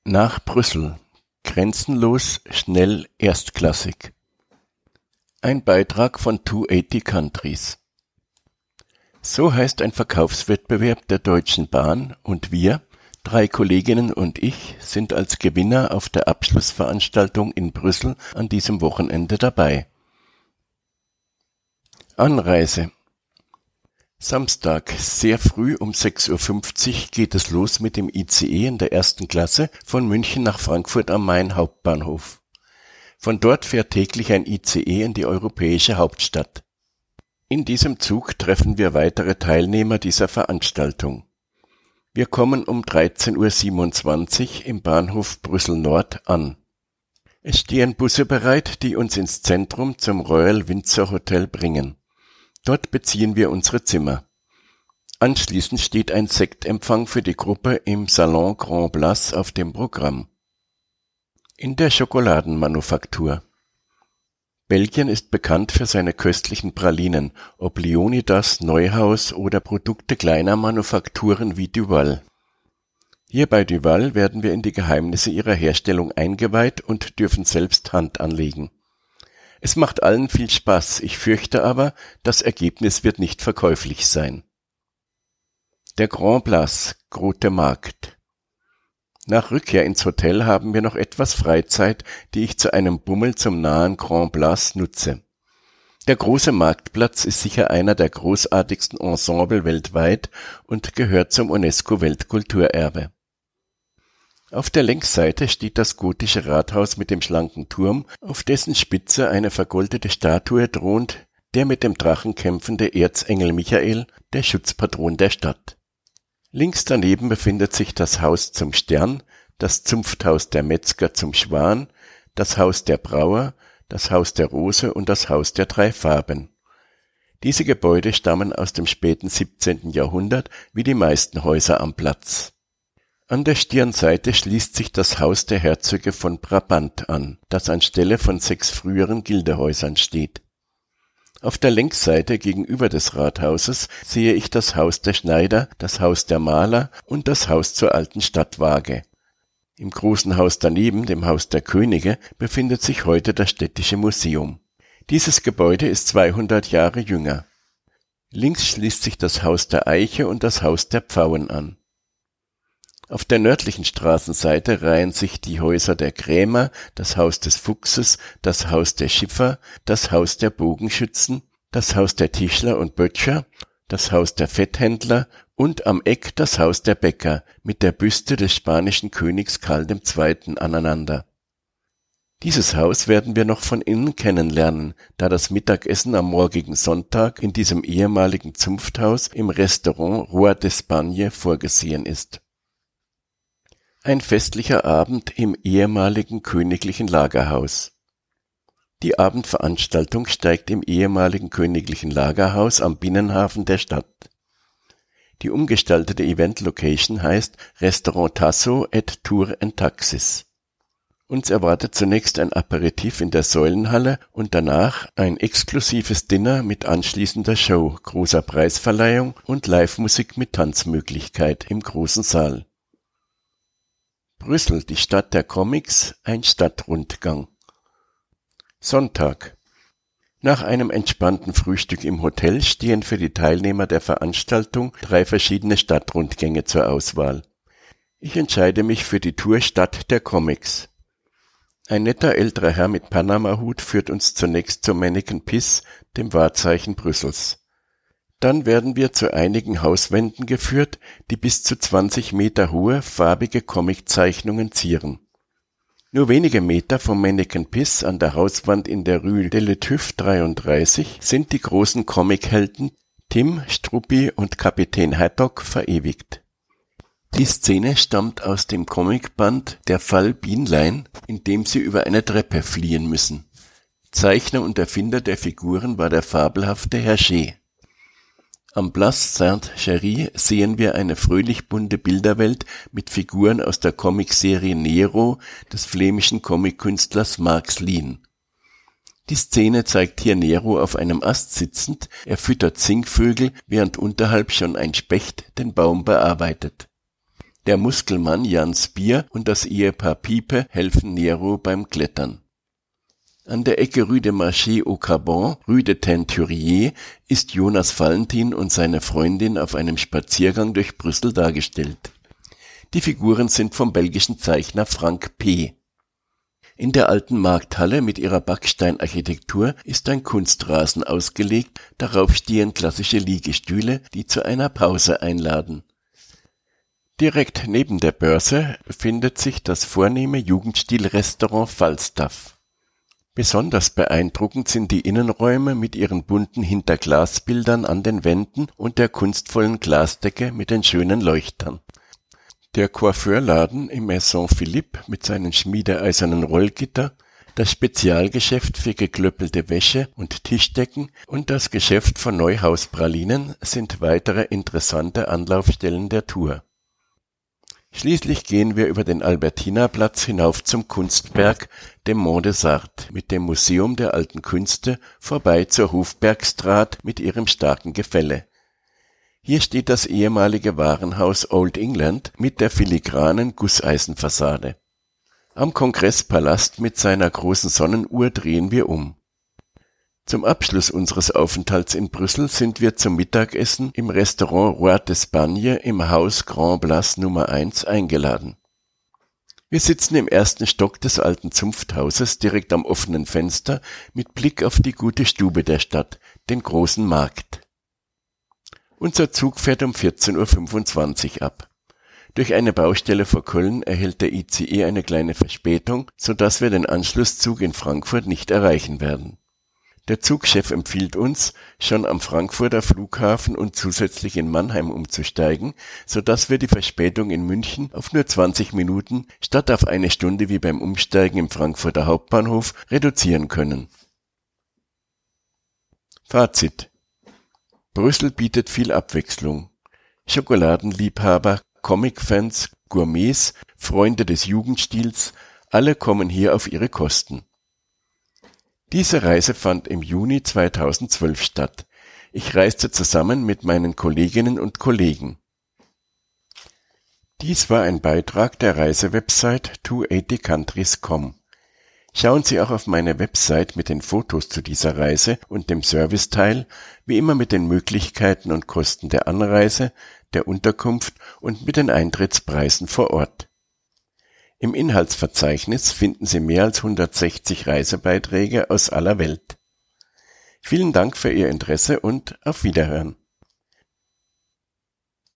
Nach Brüssel. Grenzenlos, schnell, erstklassig. Ein Beitrag von 280 Countries. So heißt ein Verkaufswettbewerb der Deutschen Bahn und wir, 3 Kolleginnen und ich, sind als Gewinner auf der Abschlussveranstaltung in Brüssel an diesem Wochenende dabei. Anreise. Samstag, sehr früh um 6:50 Uhr geht es los mit dem ICE in der ersten Klasse von München nach Frankfurt am Main Hauptbahnhof. Von dort fährt täglich ein ICE in die europäische Hauptstadt. In diesem Zug treffen wir weitere Teilnehmer dieser Veranstaltung. Wir kommen um 13:27 Uhr im Bahnhof Brüssel Nord an. Es stehen Busse bereit, die uns ins Zentrum zum Royal Windsor Hotel bringen. Dort beziehen wir unsere Zimmer. Anschließend steht ein Sektempfang für die Gruppe im Salon Grand Place auf dem Programm. In der Schokoladenmanufaktur. Belgien ist bekannt für seine köstlichen Pralinen, ob Leonidas, Neuhaus oder Produkte kleiner Manufakturen wie Duval. Hier bei Duval werden wir in die Geheimnisse ihrer Herstellung eingeweiht und dürfen selbst Hand anlegen. Es macht allen viel Spaß, ich fürchte aber, das Ergebnis wird nicht verkäuflich sein. Der Grand Place, Grote Markt. Nach Rückkehr ins Hotel haben wir noch etwas Freizeit, die ich zu einem Bummel zum nahen Grand Place nutze. Der große Marktplatz ist sicher einer der großartigsten Ensemble weltweit und gehört zum UNESCO-Weltkulturerbe. Auf der Längsseite steht das gotische Rathaus mit dem schlanken Turm, auf dessen Spitze eine vergoldete Statue thront, der mit dem Drachen kämpfende Erzengel Michael, der Schutzpatron der Stadt. Links daneben befindet sich das Haus zum Stern, das Zunfthaus der Metzger zum Schwan, das Haus der Brauer, das Haus der Rose und das Haus der 3 Farben. Diese Gebäude stammen aus dem späten 17. Jahrhundert, wie die meisten Häuser am Platz. An der Stirnseite schließt sich das Haus der Herzöge von Brabant an, das anstelle von 6 früheren Gildehäusern steht. Auf der Längsseite gegenüber des Rathauses sehe ich das Haus der Schneider, das Haus der Maler und das Haus zur alten Stadtwaage. Im großen Haus daneben, dem Haus der Könige, befindet sich heute das Städtische Museum. Dieses Gebäude ist 200 Jahre jünger. Links schließt sich das Haus der Eiche und das Haus der Pfauen an. Auf der nördlichen Straßenseite reihen sich die Häuser der Krämer, das Haus des Fuchses, das Haus der Schiffer, das Haus der Bogenschützen, das Haus der Tischler und Böttcher, das Haus der Fetthändler und am Eck das Haus der Bäcker mit der Büste des spanischen Königs Karl II. Aneinander. Dieses Haus werden wir noch von innen kennenlernen, da das Mittagessen am morgigen Sonntag in diesem ehemaligen Zunfthaus im Restaurant Roi d'Espagne vorgesehen ist. Ein festlicher Abend im ehemaligen königlichen Lagerhaus. Die Abendveranstaltung steigt im ehemaligen königlichen Lagerhaus am Binnenhafen der Stadt. Die umgestaltete Event-Location heißt Restaurant Tasso et Tour and Taxis. Uns erwartet zunächst ein Aperitif in der Säulenhalle und danach ein exklusives Dinner mit anschließender Show, großer Preisverleihung und Live-Musik mit Tanzmöglichkeit im großen Saal. Brüssel, die Stadt der Comics, ein Stadtrundgang. Sonntag. Nach einem entspannten Frühstück im Hotel stehen für die Teilnehmer der Veranstaltung 3 verschiedene Stadtrundgänge zur Auswahl. Ich entscheide mich für die Tour Stadt der Comics. Ein netter älterer Herr mit Panama-Hut führt uns zunächst zum Manneken Pis, dem Wahrzeichen Brüssels. Dann werden wir zu einigen Hauswänden geführt, die bis zu 20 Meter hohe, farbige Comiczeichnungen zieren. Nur wenige Meter vom Manneken Pis an der Hauswand in der Rue de l'Étuffe 33 sind die großen Comichelden Tim, Struppi und Kapitän Haddock verewigt. Die Szene stammt aus dem Comicband Der Fall Bienlein, in dem sie über eine Treppe fliehen müssen. Zeichner und Erfinder der Figuren war der fabelhafte Hergé. Am Place Sainte-Chérie sehen wir eine fröhlich bunte Bilderwelt mit Figuren aus der Comicserie Nero des flämischen Comickünstlers Marc Slien. Die Szene zeigt hier Nero auf einem Ast sitzend, er füttert Singvögel, während unterhalb schon ein Specht den Baum bearbeitet. Der Muskelmann Jan Spier und das Ehepaar Piepe helfen Nero beim Klettern. An der Ecke Rue de Marché au Carbon, Rue de Teinturier ist Jonas Valentin und seine Freundin auf einem Spaziergang durch Brüssel dargestellt. Die Figuren sind vom belgischen Zeichner Frank P. In der alten Markthalle mit ihrer Backsteinarchitektur ist ein Kunstrasen ausgelegt, darauf stehen klassische Liegestühle, die zu einer Pause einladen. Direkt neben der Börse befindet sich das vornehme Jugendstil-Restaurant Falstaff. Besonders beeindruckend sind die Innenräume mit ihren bunten Hinterglasbildern an den Wänden und der kunstvollen Glasdecke mit den schönen Leuchtern. Der Coiffeurladen im Maison Philippe mit seinen schmiedeeisernen Rollgitter, das Spezialgeschäft für geklöppelte Wäsche und Tischdecken und das Geschäft von Neuhaus Pralinen sind weitere interessante Anlaufstellen der Tour. Schließlich gehen wir über den Albertinaplatz hinauf zum Kunstberg, dem Mont des Arts, mit dem Museum der alten Künste, vorbei zur Hofbergstraat mit ihrem starken Gefälle. Hier steht das ehemalige Warenhaus Old England mit der filigranen Gusseisenfassade. Am Kongresspalast mit seiner großen Sonnenuhr drehen wir um. Zum Abschluss unseres Aufenthalts in Brüssel sind wir zum Mittagessen im Restaurant Roi d'Espagne im Haus Grand Place Nummer 1 eingeladen. Wir sitzen im ersten Stock des alten Zunfthauses direkt am offenen Fenster mit Blick auf die gute Stube der Stadt, den großen Markt. Unser Zug fährt um 14:25 Uhr ab. Durch eine Baustelle vor Köln erhält der ICE eine kleine Verspätung, sodass wir den Anschlusszug in Frankfurt nicht erreichen werden. Der Zugchef empfiehlt uns, schon am Frankfurter Flughafen und zusätzlich in Mannheim umzusteigen, sodass wir die Verspätung in München auf nur 20 Minuten statt auf eine Stunde wie beim Umsteigen im Frankfurter Hauptbahnhof reduzieren können. Fazit: Brüssel bietet viel Abwechslung. Schokoladenliebhaber, Comicfans, Gourmets, Freunde des Jugendstils, alle kommen hier auf ihre Kosten. Diese Reise fand im Juni 2012 statt. Ich reiste zusammen mit meinen Kolleginnen und Kollegen. Dies war ein Beitrag der Reisewebsite 280countries.com. Schauen Sie auch auf meine Website mit den Fotos zu dieser Reise und dem Serviceteil, wie immer mit den Möglichkeiten und Kosten der Anreise, der Unterkunft und mit den Eintrittspreisen vor Ort. Im Inhaltsverzeichnis finden Sie mehr als 160 Reisebeiträge aus aller Welt. Vielen Dank für Ihr Interesse und auf Wiederhören.